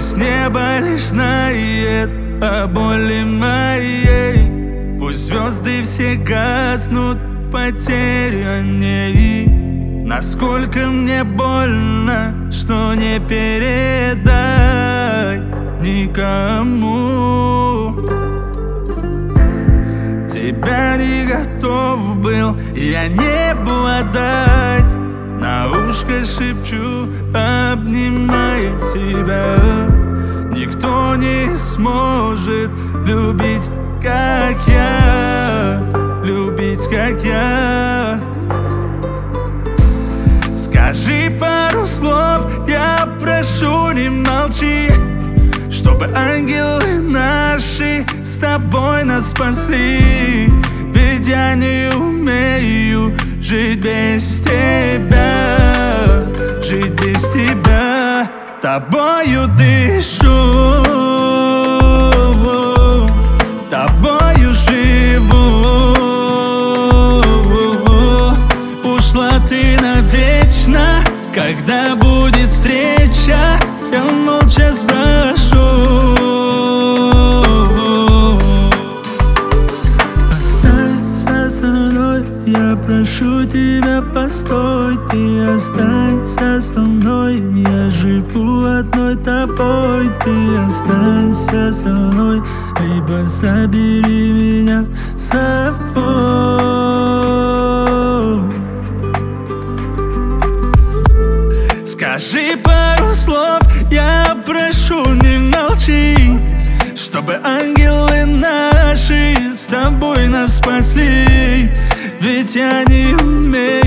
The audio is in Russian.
Пусть небо лишь знает о боли моей, пусть звезды все гаснут, потерянней. Насколько мне больно, что не передай никому. Тебя не готов был, я не был отдать. На ушко шепчу, обнимая тебя. Никто не сможет любить, как я, любить, как я. Скажи пару слов, я прошу, не молчи, чтобы ангелы наши с тобой нас спасли. Ведь я не умею жить без тебя, жить без тебя. Тобою дышу, тобою живу. Ушла ты навечно, когда будет встреча, я молча спрошу. Останься со мной, я прошу тебя, постой. Ты останься со мной, я живу одной тобой. Ты останься со мной, либо забери меня с собой. Скажи пару слов, я прошу, не молчи, чтобы ангелы наши с тобой нас спасли. Ведь я не умею